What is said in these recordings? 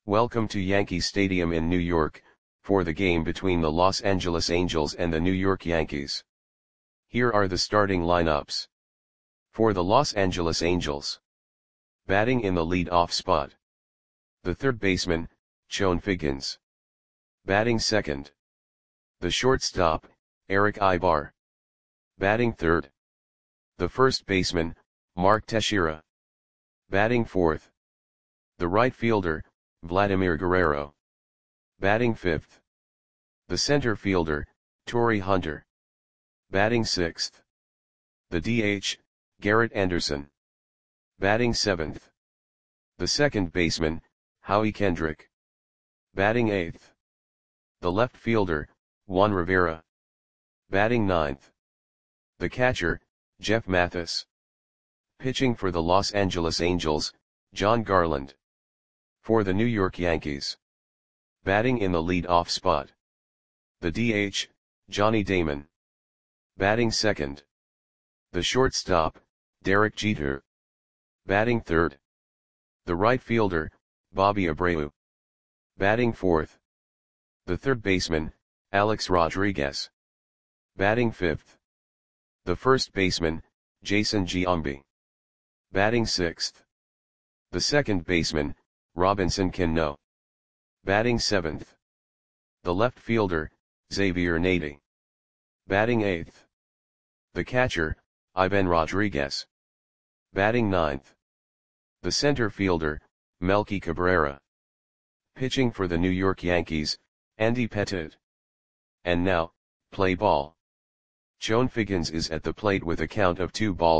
Welcome to Yankee Stadium in New York, for the game between the Los Angeles Angels and the New York Yankees. Here are the starting lineups. For the Los Angeles Angels. Batting in the lead-off spot. The third baseman, Chone Figgins. Batting second. The shortstop, Erick Aybar. Batting third. The first baseman, Mark Teixeira. Batting fourth. The right fielder, Vladimir Guerrero. Batting fifth. The center fielder, Torii Hunter. Batting sixth. The DH, Garrett Anderson. Batting seventh. The second baseman, Howie Kendrick. Batting eighth. The left fielder, Juan Rivera. Batting ninth. The catcher, Jeff Mathis. Pitching for the Los Angeles Angels, Jon Garland. For the New York Yankees. Batting in the lead-off spot. The DH, Johnny Damon. Batting second. The shortstop, Derek Jeter. Batting third. The right fielder, Bobby Abreu. Batting fourth. The third baseman, Alex Rodriguez. Batting fifth. The first baseman, Jason Giambi. Batting sixth. The second baseman, Robinson Cano. Batting seventh. The left fielder, Xavier Nady. Batting eighth. The catcher, Ivan Rodriguez. Batting ninth. The center fielder, Melky Cabrera. Pitching for the New York Yankees, Andy Pettitte. And now, play ball. Chone Figgins is at the plate with a count of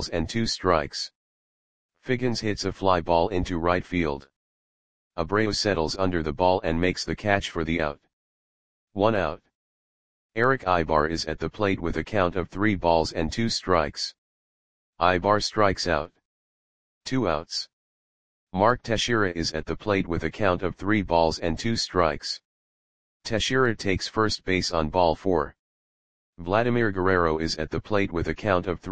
2-2. Figgins hits a fly ball into right field. Abreu settles under the ball and makes the catch for the out. 1 out. Erick Aybar is at the plate with a count of 3-2. Aybar strikes out. 2 outs. Mark Teixeira is at the plate with a count of 3-2. Teixeira takes first base on ball 4. Vladimir Guerrero is at the plate with a count of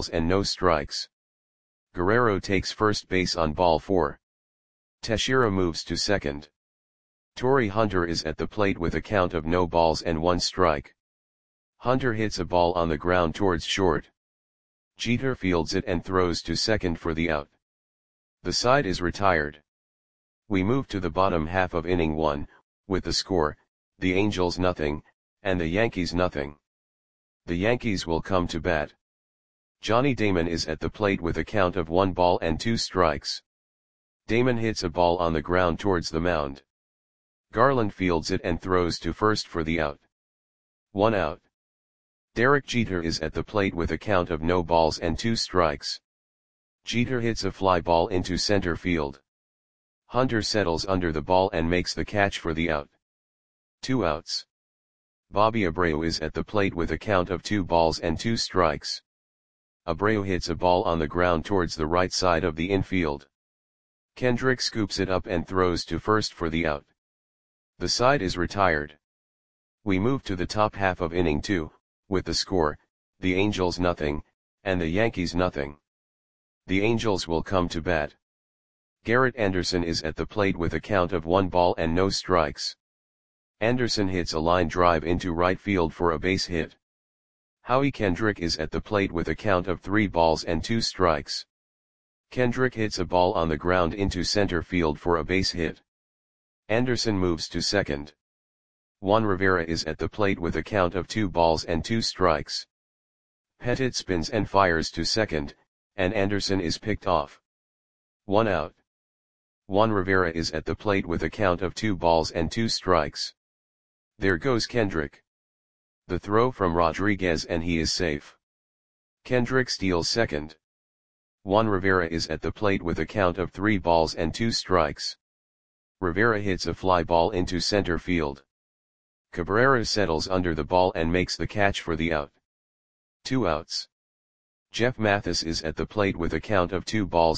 3-0. Guerrero takes first base on ball 4. Teixeira moves to second. Torii Hunter is at the plate with a count of 0-1. Hunter hits a ball on the ground towards short. Jeter fields it and throws to second for the out. The side is retired. We move to the bottom half of inning 1, with the score, the Angels 0, and the Yankees 0. The Yankees will come to bat. Johnny Damon is at the plate with a count of 1-2. Damon hits a ball on the ground towards the mound. Garland fields it and throws to first for the out. 1 out. Derek Jeter is at the plate with a count of 0-2. Jeter hits a fly ball into center field. Hunter settles under the ball and makes the catch for the out. 2 outs. Bobby Abreu is at the plate with a count of 2-2. Abreu hits a ball on the ground towards the right side of the infield. Kendrick scoops it up and throws to first for the out. The side is retired. We move to the top half of inning 2, with the score, the Angels 0, and the Yankees 0. The Angels will come to bat. Garrett Anderson is at the plate with a count of 1-0. Anderson hits a line drive into right field for a base hit. Howie Kendrick is at the plate with a count of 3-2. Kendrick hits a ball on the ground into center field for a base hit. Anderson moves to second. Juan Rivera is at the plate with a count of 2-2. Pettitte spins and fires to second, and Anderson is picked off. 1 out. Juan Rivera is at the plate with a count of 2-2. There goes Kendrick. The throw from Rodriguez and he is safe. Kendrick steals second. Juan Rivera is at the plate with a count of 3-2. Rivera hits a fly ball into center field. Cabrera settles under the ball and makes the catch for the out. 2 outs. Jeff Mathis is at the plate with a count of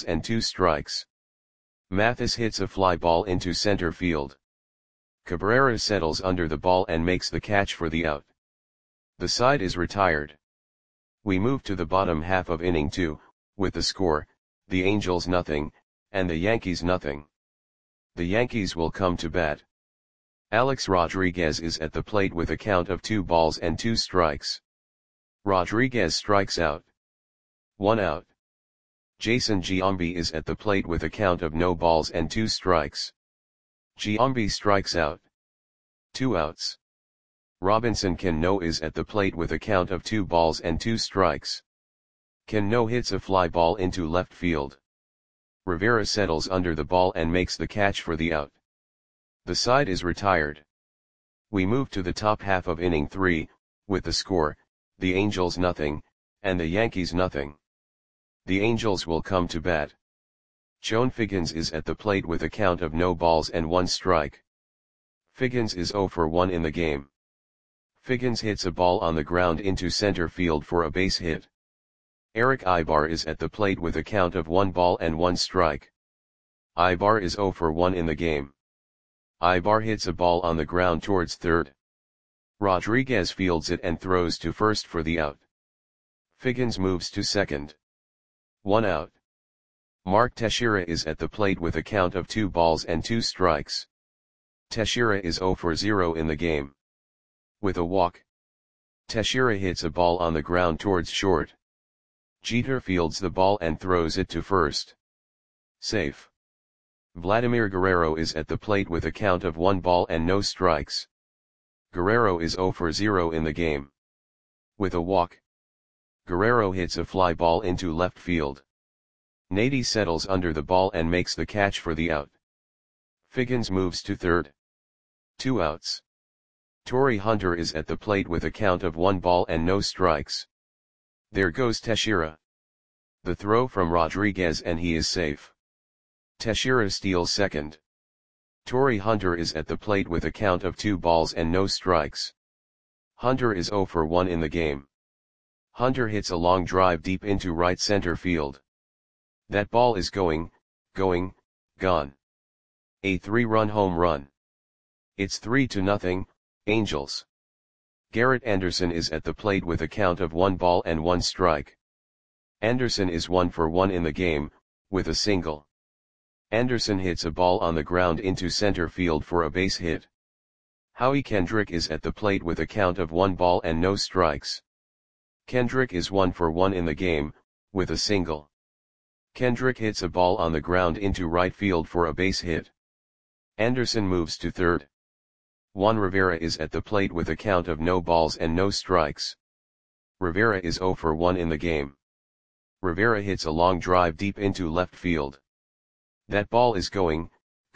2-2. Mathis hits a fly ball into center field. Cabrera settles under the ball and makes the catch for the out. The side is retired. We move to the bottom half of inning 2, with the score, the Angels 0, and the Yankees 0. The Yankees will come to bat. Alex Rodriguez is at the plate with a count of 2 balls and 2 strikes. Rodriguez strikes out. 1 out. Jason Giambi is at the plate with a count of no balls and 2 strikes. Giambi strikes out. 2 outs. Robinson Cano is at the plate with a count of 2 balls and 2 strikes. Cano hits a fly ball into left field. Rivera settles under the ball and makes the catch for the out. The side is retired. We move to the top half of inning 3, with the score, the Angels nothing, and the Yankees nothing. The Angels will come to bat. Chone Figgins is at the plate with a count of no balls and 1 strike. Figgins is 0 for 1 in the game. Figgins hits a ball on the ground into center field for a base hit. Erick Aybar is at the plate with a count of 1 ball and 1 strike. Aybar is 0 for 1 in the game. Aybar hits a ball on the ground towards third. Rodriguez fields it and throws to first for the out. Figgins moves to second. 1 out. Mark Teixeira is at the plate with a count of 2 balls and 2 strikes. Teixeira is 0 for 0 in the game. With a walk, Teixeira hits a ball on the ground towards short. Jeter fields the ball and throws it to first. Safe. Vladimir Guerrero is at the plate with a count of 1 ball and no strikes. Guerrero is 0 for 0 in the game. With a walk, Guerrero hits a fly ball into left field. Nady settles under the ball and makes the catch for the out. Figgins moves to third. 2 outs. Torrey Hunter is at the plate with a count of 1 ball and no strikes. There goes Teixeira. The throw from Rodriguez and he is safe. Teixeira steals second. Torrey Hunter is at the plate with a count of 2 balls and no strikes. Hunter is 0 for 1 in the game. Hunter hits a long drive deep into right center field. That ball is gone. A 3-run home run. It's 3-0, Angels. Garrett Anderson is at the plate with a count of 1 ball and 1 strike. Anderson is 1 for 1 in the game, with a single. Anderson hits a ball on the ground into center field for a base hit. Howie Kendrick is at the plate with a count of 1 ball and no strikes. Kendrick is 1 for 1 in the game, with a single. Kendrick hits a ball on the ground into right field for a base hit. Anderson moves to third. Juan Rivera is at the plate with a count of no balls and no strikes. Rivera is 0 for 1 in the game. Rivera hits a long drive deep into left field. That ball is gone.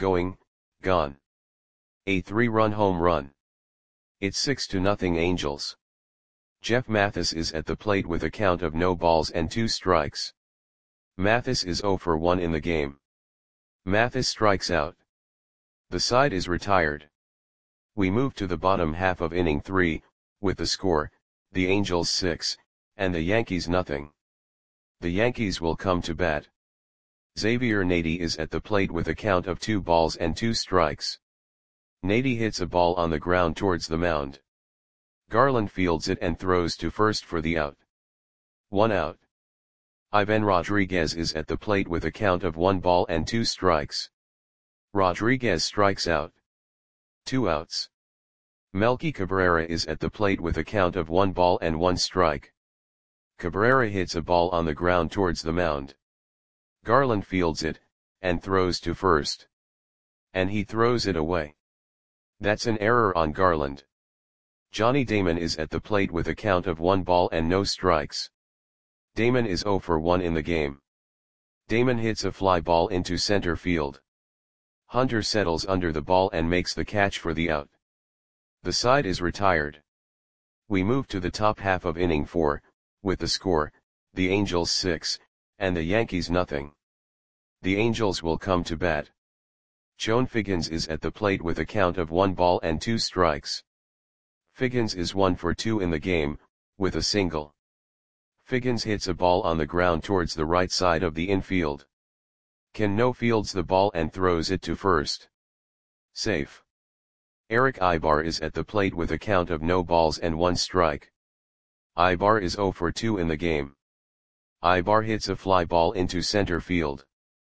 A 3-run home run. It's 6-0 Angels. Jeff Mathis is at the plate with a count of no balls and 2 strikes. Mathis is 0 for 1 in the game. Mathis strikes out. The side is retired. We move to the bottom half of inning 3, with the score, the Angels 6, and the Yankees nothing. The Yankees will come to bat. Xavier Nady is at the plate with a count of 2 balls and 2 strikes. Nady hits a ball on the ground towards the mound. Garland fields it and throws to first for the out. 1 out. Ivan Rodriguez is at the plate with a count of 1 ball and 2 strikes. Rodriguez strikes out. 2 outs. Melky Cabrera is at the plate with a count of 1 ball and 1 strike. Cabrera hits a ball on the ground towards the mound. Garland fields it, and throws to first. And he throws it away. That's an error on Garland. Johnny Damon is at the plate with a count of 1 ball and no strikes. Damon is 0 for 1 in the game. Damon hits a fly ball into center field. Hunter settles under the ball and makes the catch for the out. The side is retired. We move to the top half of inning 4, with the score, the Angels 6, and the Yankees nothing. The Angels will come to bat. Chone Figgins is at the plate with a count of 1 ball and 2 strikes. Figgins is 1 for 2 in the game, with a single. Figgins hits a ball on the ground towards the right side of the infield. Cano fields the ball and throws it to first. Safe. Erick Aybar is at the plate with a count of no balls and 1 strike. Aybar is 0 for 2 in the game. Aybar hits a fly ball into center field.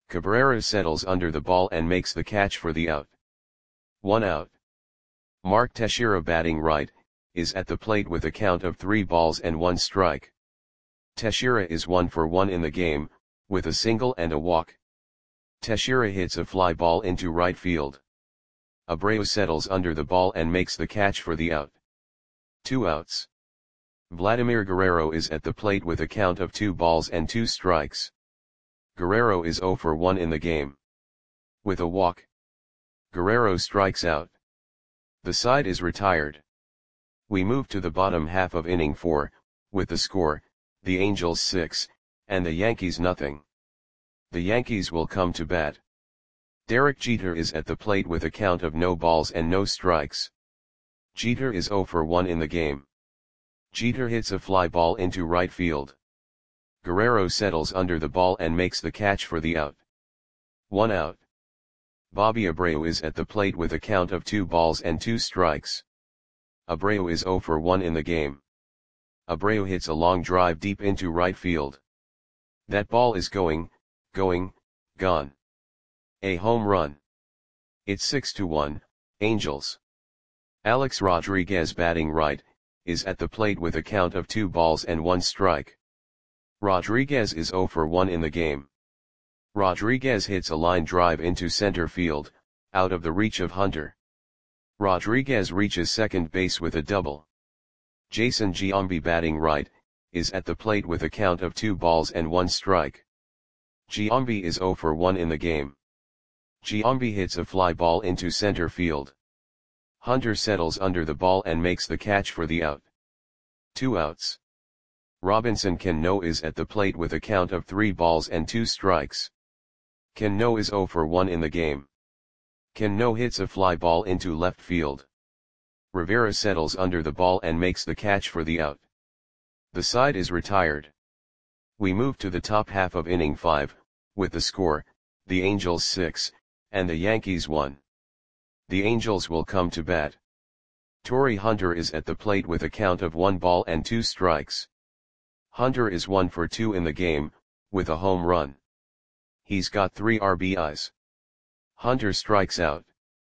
Cabrera settles under the ball and makes the catch for the out. 1 out. Mark Teixeira batting right, is at the plate with a count of 3 balls and 1 strike. Teixeira is 1 for 1 in the game, with a single and a walk. Teixeira hits a fly ball into right field. Abreu settles under the ball and makes the catch for the out. 2 outs. Vladimir Guerrero is at the plate with a count of 2 balls and 2 strikes. Guerrero is 0 for 1 in the game. With a walk, Guerrero strikes out. The side is retired. We move to the bottom half of inning 4, with the score, the Angels 6, and the Yankees nothing. The Yankees will come to bat. Derek Jeter is at the plate with a count of no balls and no strikes. Jeter is 0 for 1 in the game. Jeter hits a fly ball into right field. Guerrero settles under the ball and makes the catch for the out. 1 out. Bobby Abreu is at the plate with a count of 2 balls and 2 strikes. Abreu is 0 for 1 in the game. Abreu hits a long drive deep into right field. That ball is gone. A home run. It's 6-1, Angels. Alex Rodriguez batting right, is at the plate with a count of 2 balls and 1 strike. Rodriguez is 0 for 1 in the game. Rodriguez hits a line drive into center field, out of the reach of Hunter. Rodriguez reaches second base with a double. Jason Giambi batting right, is at the plate with a count of 2 balls and 1 strike. Giambi is 0 for 1 in the game. Giambi hits a fly ball into center field. Hunter settles under the ball and makes the catch for the out. 2 outs. Robinson Cano is at the plate with a count of 3 balls and 2 strikes. Cano is 0 for 1 in the game. Cano hits a fly ball into left field. Rivera settles under the ball and makes the catch for the out. The side is retired. We move to the top half of inning 5, with the score, the Angels 6, and the Yankees 1. The Angels will come to bat. Torii Hunter is at the plate with a count of 1 ball and 2 strikes. Hunter is 1 for 2 in the game, with a home run. He's got 3 RBIs. Hunter strikes out.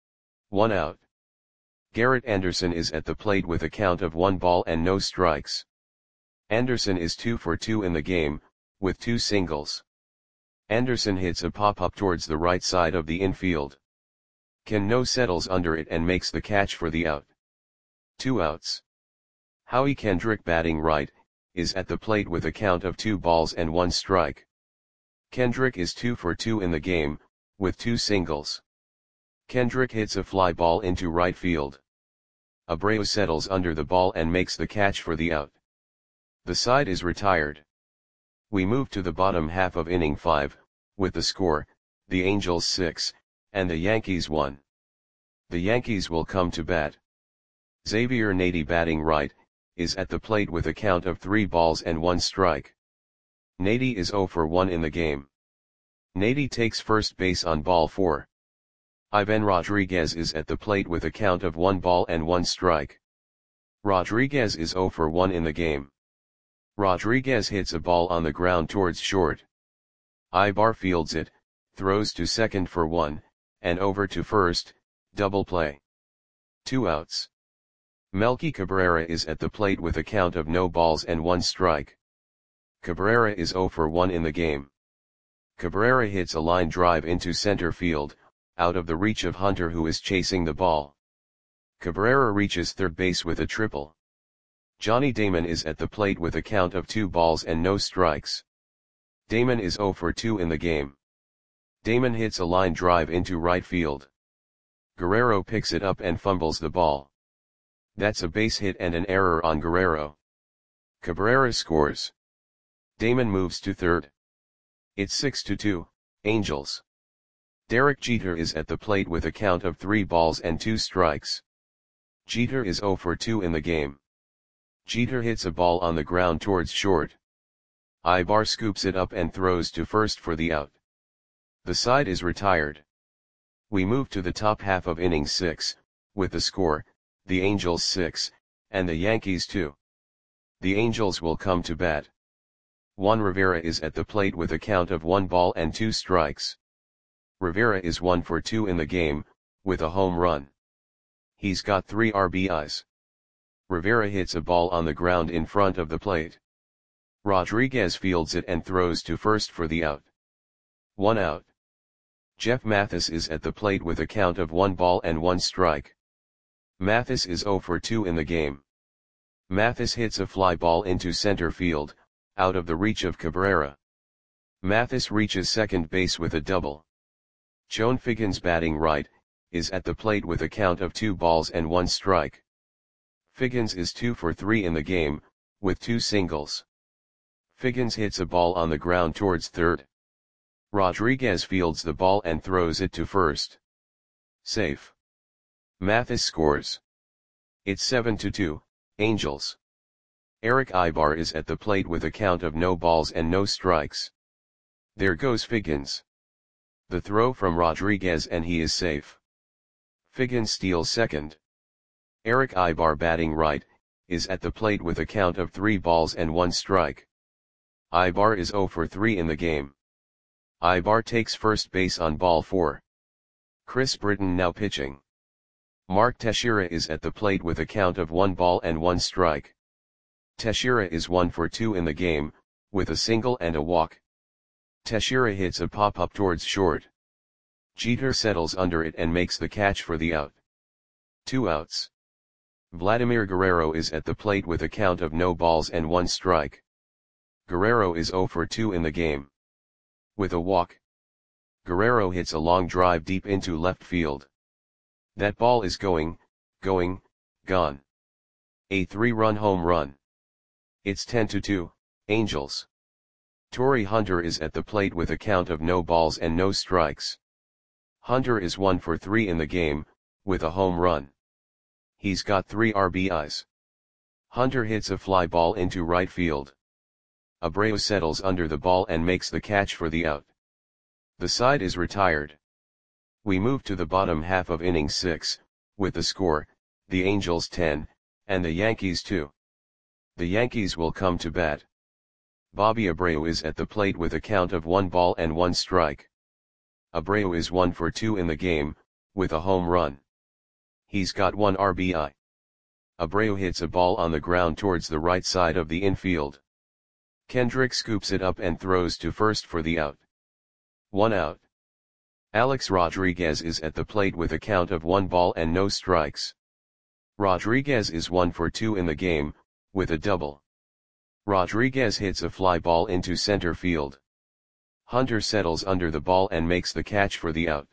1 out. Garrett Anderson is at the plate with a count of 1 ball and no strikes. Anderson is 2 for 2 in the game, with 2 singles. Anderson hits a pop-up towards the right side of the infield. Cano settles under it and makes the catch for the out. 2 outs. Howie Kendrick batting right, is at the plate with a count of 2 balls and 1 strike. Kendrick is 2 for 2 in the game, with 2 singles. Kendrick hits a fly ball into right field. Abreu settles under the ball and makes the catch for the out. The side is retired. We move to the bottom half of inning 5, with the score, the Angels 6, and the Yankees 1. The Yankees will come to bat. Xavier Nady batting right, is at the plate with a count of 3 balls and 1 strike. Nady is 0 for 1 in the game. Nady takes first base on ball 4. Ivan Rodriguez is at the plate with a count of 1 ball and 1 strike. Rodriguez is 0 for 1 in the game. Rodriguez hits a ball on the ground towards short. Ibar fields it, throws to second for 1, and over to first, double play. 2 outs. Melky Cabrera is at the plate with a count of no balls and 1 strike. Cabrera is 0 for 1 in the game. Cabrera hits a line drive into center field, out of the reach of Hunter who is chasing the ball. Cabrera reaches third base with a triple. Johnny Damon is at the plate with a count of 2 balls and no strikes. Damon is 0 for 2 in the game. Damon hits a line drive into right field. Guerrero picks it up and fumbles the ball. That's a base hit and an error on Guerrero. Cabrera scores. Damon moves to third. It's 6-2, Angels. Derek Jeter is at the plate with a count of 3 balls and 2 strikes. Jeter is 0 for 2 in the game. Jeter hits a ball on the ground towards short. Ibar scoops it up and throws to first for the out. The side is retired. We move to the top half of inning 6, with the score, the Angels 6, and the Yankees 2. The Angels will come to bat. Juan Rivera is at the plate with a count of 1 ball and 2 strikes. Rivera is 1 for 2 in the game, with a home run. He's got 3 RBIs. Rivera hits a ball on the ground in front of the plate. Rodriguez fields it and throws to first for the out. 1 out. Jeff Mathis is at the plate with a count of 1 ball and 1 strike. Mathis is 0 for 2 in the game. Mathis hits a fly ball into center field, out of the reach of Cabrera. Mathis reaches second base with a double. Chone Figgins, batting right, is at the plate with a count of 2 balls and 1 strike. Figgins is 2 for 3 in the game, with 2 singles. Figgins hits a ball on the ground towards third. Rodriguez fields the ball and throws it to first. Safe. Mathis scores. It's 7-2, Angels. Eric Aybar is at the plate with a count of no balls and no strikes. There goes Figgins. The throw from Rodriguez and he is safe. Figgins steals second. Eric Aybar, batting right, is at the plate with a count of 3 balls and 1 strike. Aybar is 0 for 3 in the game. Aybar takes first base on ball 4. Chris Britton now pitching. Mark Teixeira is at the plate with a count of 1 ball and 1 strike. Teixeira is 1 for 2 in the game, with a single and a walk. Teixeira hits a pop-up towards short. Jeter settles under it and makes the catch for the out. 2 outs. Vladimir Guerrero is at the plate with a count of no balls and 1 strike. Guerrero is 0 for 2 in the game. With a walk. Guerrero hits a long drive deep into left field. That ball is gone. A 3-run home run. It's 10-2, Angels. Torii Hunter is at the plate with a count of no balls and no strikes. Hunter is 1 for 3 in the game, with a home run. He's got 3 RBIs. Hunter hits a fly ball into right field. Abreu settles under the ball and makes the catch for the out. The side is retired. We move to the bottom half of inning 6, with the score, the Angels 10, and the Yankees 2. The Yankees will come to bat. Bobby Abreu is at the plate with a count of 1 ball and 1 strike. Abreu is 1 for 2 in the game, with a home run. He's got 1 RBI. Abreu hits a ball on the ground towards the right side of the infield. Kendrick scoops it up and throws to first for the out. 1 out. Alex Rodriguez is at the plate with a count of 1 ball and no strikes. Rodriguez is 1 for 2 in the game, with a double. Rodriguez hits a fly ball into center field. Hunter settles under the ball and makes the catch for the out.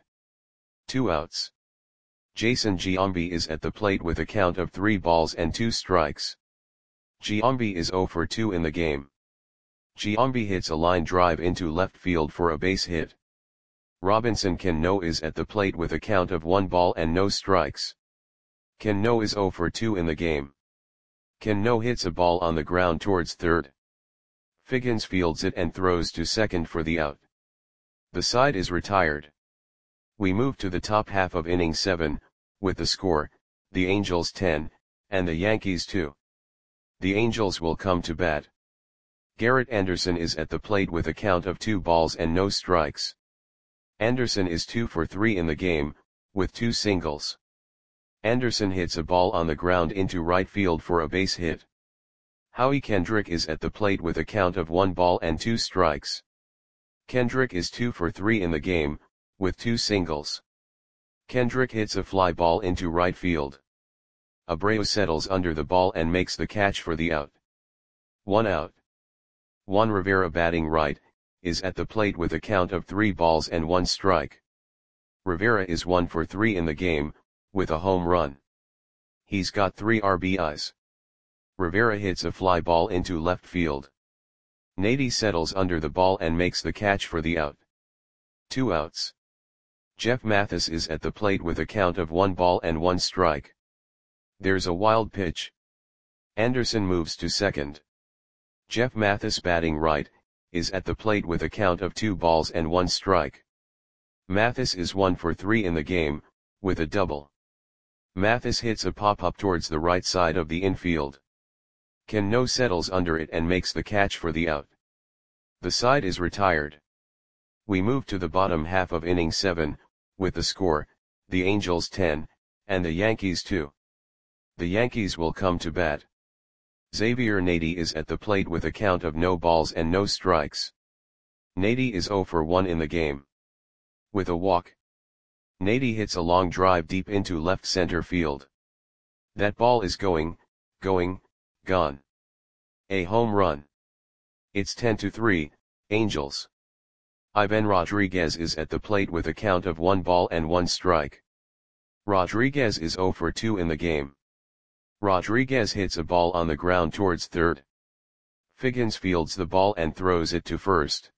2 outs. Jason Giambi is at the plate with a count of 3 balls and 2 strikes. Giambi is 0 for 2 in the game. Giambi hits a line drive into left field for a base hit. Robinson Cano is at the plate with a count of 1 ball and no strikes. Cano is 0 for 2 in the game. Cano hits a ball on the ground towards third. Figgins fields it and throws to second for the out. The side is retired. We move to the top half of inning 7, with the score, the Angels 10, and the Yankees 2. The Angels will come to bat. Garrett Anderson is at the plate with a count of 2 balls and no strikes. Anderson is 2 for 3 in the game, with 2 singles. Anderson hits a ball on the ground into right field for a base hit. Howie Kendrick is at the plate with a count of 1 ball and 2 strikes. Kendrick is 2 for 3 in the game, with 2 singles. Kendrick hits a fly ball into right field. Abreu settles under the ball and makes the catch for the out. 1 out. Juan Rivera, batting right, is at the plate with a count of 3 balls and 1 strike. Rivera is 1 for 3 in the game, with a home run. He's got 3 RBIs. Rivera hits a fly ball into left field. Nady settles under the ball and makes the catch for the out. 2 outs. Jeff Mathis is at the plate with a count of 1 ball and 1 strike. There's a wild pitch. Anderson moves to second. Jeff Mathis, batting right, is at the plate with a count of 2 balls and 1 strike. Mathis is 1 for 3 in the game, with a double. Mathis hits a pop-up towards the right side of the infield. Cano settles under it and makes the catch for the out. The side is retired. We move to the bottom half of inning 7, with the score, the Angels 10, and the Yankees 2. The Yankees will come to bat. Xavier Nady is at the plate with a count of no balls and no strikes. Nady is 0 for 1 in the game. With a walk, Nady hits a long drive deep into left center field. That ball is going, gone. A home run. It's 10-3, Angels. Ivan Rodriguez is at the plate with a count of 1 ball and 1 strike. Rodriguez is 0 for 2 in the game. Rodriguez hits a ball on the ground towards third. Figgins fields the ball and throws it to first.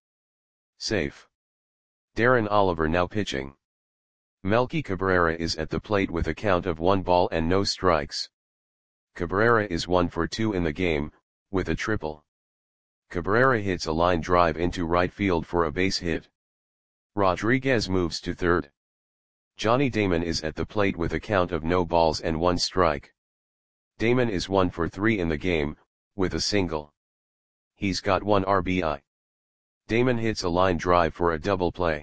Safe. Darren Oliver now pitching. Melky Cabrera is at the plate with a count of 1 ball and no strikes. Cabrera is 1 for 2 in the game, with a triple. Cabrera hits a line drive into right field for a base hit. Rodriguez moves to third. Johnny Damon is at the plate with a count of no balls and 1 strike. Damon is 1 for 3 in the game, with a single. He's got 1 RBI. Damon hits a line drive for a double play.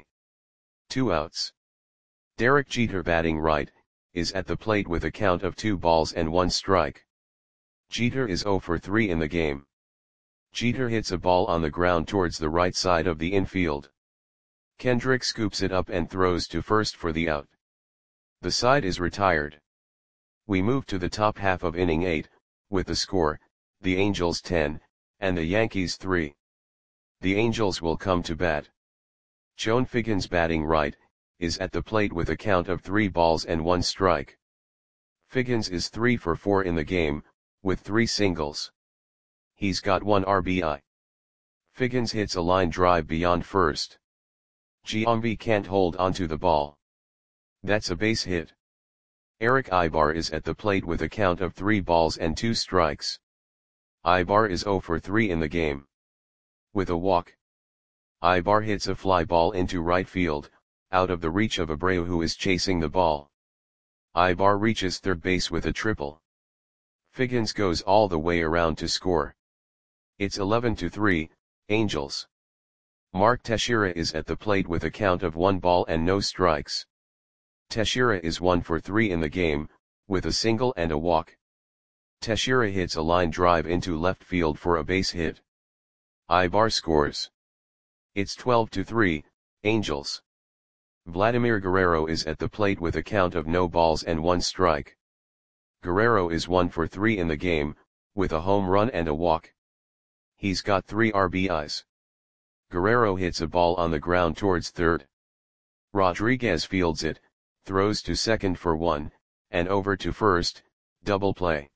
2 outs. Derek Jeter batting right, is at the plate with a count of 2 balls and 1 strike. Jeter is 0 for 3 in the game. Jeter hits a ball on the ground towards the right side of the infield. Kendrick scoops it up and throws to first for the out. The side is retired. We move to the top half of inning 8, with the score, the Angels 10, and the Yankees 3. The Angels will come to bat. Joan Figgins batting right, is at the plate with a count of 3 balls and 1 strike. Figgins is 3 for 4 in the game, with 3 singles. He's got 1 RBI. Figgins hits a line drive beyond first. Giambi can't hold onto the ball. That's a base hit. Eric Ibar is at the plate with a count of 3 balls and 2 strikes. Ibar is 0 for 3 in the game. With a walk, Ibar hits a fly ball into right field, out of the reach of Abreu who is chasing the ball. Ibar reaches third base with a triple. Figgins goes all the way around to score. It's 11-3, Angels. Mark Teixeira is at the plate with a count of 1 ball and no strikes. Teixeira is 1 for 3 in the game, with a single and a walk. Teixeira hits a line drive into left field for a base hit. Ibar scores. It's 12-3, Angels. Vladimir Guerrero is at the plate with a count of no balls and 1 strike. Guerrero is 1 for 3 in the game, with a home run and a walk. He's got 3 RBIs. Guerrero hits a ball on the ground towards third. Rodriguez fields it, throws to second for 1, and over to first, double play.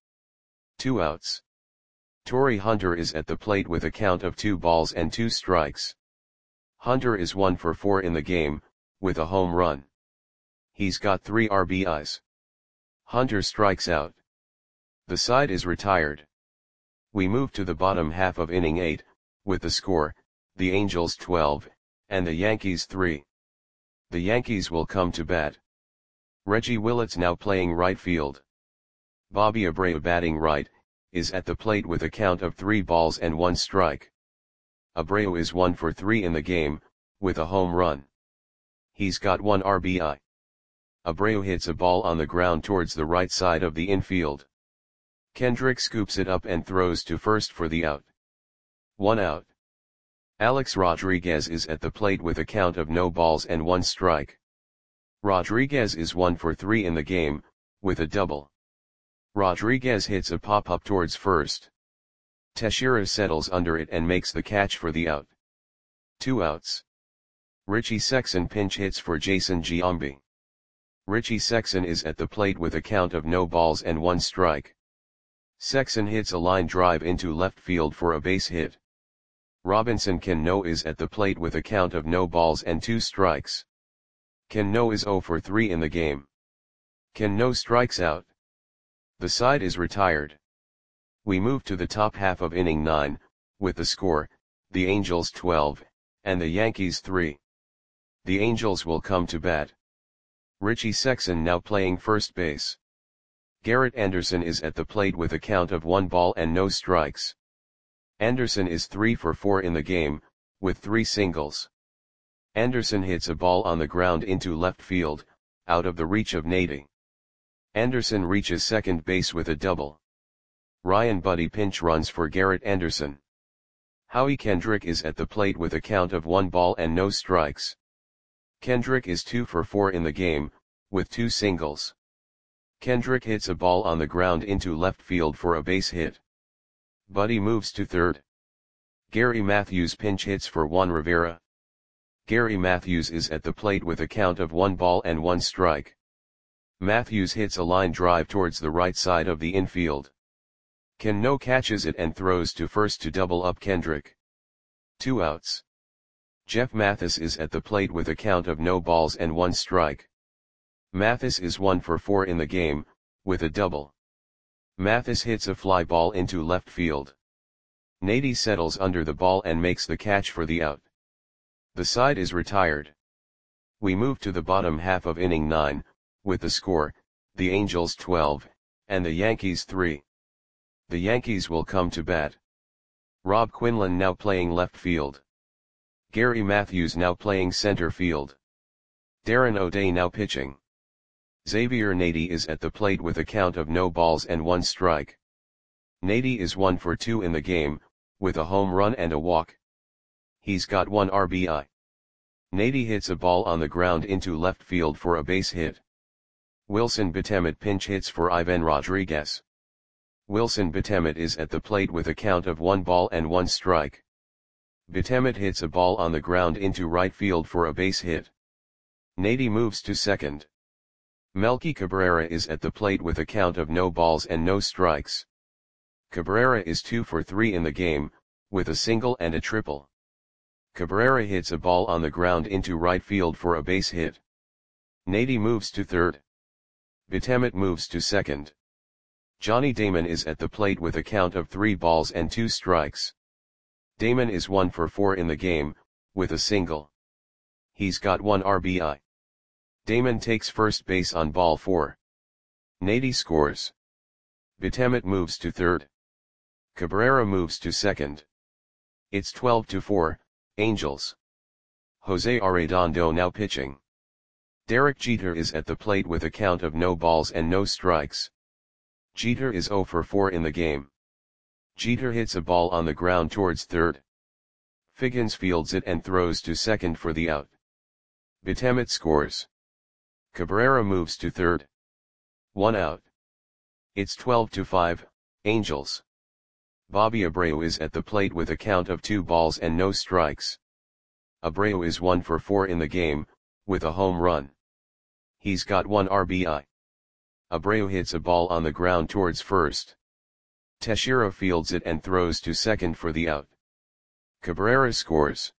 2 outs. Torrey Hunter is at the plate with a count of 2 balls and 2 strikes. Hunter is 1 for 4 in the game, with a home run. He's got 3 RBIs. Hunter strikes out. The side is retired. We move to the bottom half of inning 8, with the score, the Angels 12, and the Yankees 3. The Yankees will come to bat. Reggie Willits now playing right field. Bobby Abreu batting right, is at the plate with a count of 3 balls and 1 strike. Abreu is 1 for 3 in the game, with a home run. He's got 1 RBI. Abreu hits a ball on the ground towards the right side of the infield. Kendrick scoops it up and throws to first for the out. 1 out. Alex Rodriguez is at the plate with a count of no balls and 1 strike. Rodriguez is 1 for 3 in the game, with a double. Rodriguez hits a pop-up towards first. Teixeira settles under it and makes the catch for the out. 2 outs. Richie Sexson pinch hits for Jason Giambi. Richie Sexson is at the plate with a count of no balls and 1 strike. Sexson hits a line drive into left field for a base hit. Robinson Cano is at the plate with a count of no balls and 2 strikes. Cano is 0 for 3 in the game. Cano strikes out. The side is retired. We move to the top half of inning 9, with the score, the Angels 12, and the Yankees 3. The Angels will come to bat. Richie Sexson now playing first base. Garrett Anderson is at the plate with a count of 1 ball and no strikes. Anderson is 3 for 4 in the game, with 3 singles. Anderson hits a ball on the ground into left field, out of the reach of Nady. Anderson reaches second base with a double. Ryan Buddy pinch runs for Garrett Anderson. Howie Kendrick is at the plate with a count of 1 ball and no strikes. Kendrick is 2 for 4 in the game, with 2 singles. Kendrick hits a ball on the ground into left field for a base hit. Buddy moves to third. Gary Matthews pinch hits for Juan Rivera. Gary Matthews is at the plate with a count of 1 ball and 1 strike. Matthews hits a line drive towards the right side of the infield. Cano catches it and throws to first to double up Kendrick. 2 outs. Jeff Mathis is at the plate with a count of no balls and 1 strike. Mathis is 1 for 4 in the game, with a double. Mathis hits a fly ball into left field. Nady settles under the ball and makes the catch for the out. The side is retired. We move to the bottom half of inning 9, with the score, the Angels 12, and the Yankees 3. The Yankees will come to bat. Rob Quinlan now playing left field. Gary Matthews now playing center field. Darren O'Day now pitching. Xavier Nady is at the plate with a count of no balls and 1 strike. Nady is 1 for 2 in the game, with a home run and a walk. He's got 1 RBI. Nady hits a ball on the ground into left field for a base hit. Wilson Betemit pinch hits for Ivan Rodriguez. Wilson Betemit is at the plate with a count of 1 ball and 1 strike. Betemit hits a ball on the ground into right field for a base hit. Nady moves to second. Melky Cabrera is at the plate with a count of no balls and no strikes. Cabrera is 2 for 3 in the game, with a single and a triple. Cabrera hits a ball on the ground into right field for a base hit. Nady moves to third. Betemit moves to second. Johnny Damon is at the plate with a count of 3 balls and 2 strikes. Damon is 1 for 4 in the game, with a single. He's got 1 RBI. Damon takes first base on ball 4. Nady scores. Betemit moves to third. Cabrera moves to second. It's 12-4, Angels. Jose Arredondo now pitching. Derek Jeter is at the plate with a count of no balls and no strikes. Jeter is 0 for 4 in the game. Jeter hits a ball on the ground towards third. Figgins fields it and throws to second for the out. Betemit scores. Cabrera moves to third. 1 out. It's 12-5, Angels. Bobby Abreu is at the plate with a count of 2 balls and no strikes. Abreu is 1 for 4 in the game, with a home run. He's got 1 RBI. Abreu hits a ball on the ground towards first. Teixeira fields it and throws to second for the out. Cabrera scores.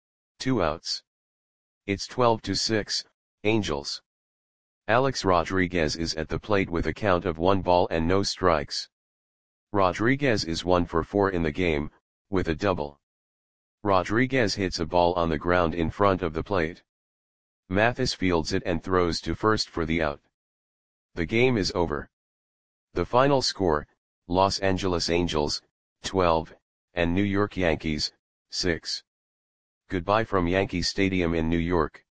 2 outs. It's 12-6, Angels. Alex Rodriguez is at the plate with a count of 1 ball and no strikes. Rodriguez is 1 for 4 in the game, with a double. Rodriguez hits a ball on the ground in front of the plate. Mathis fields it and throws to first for the out. The game is over. The final score, Los Angeles Angels, 12, and New York Yankees, 6. Goodbye from Yankee Stadium in New York.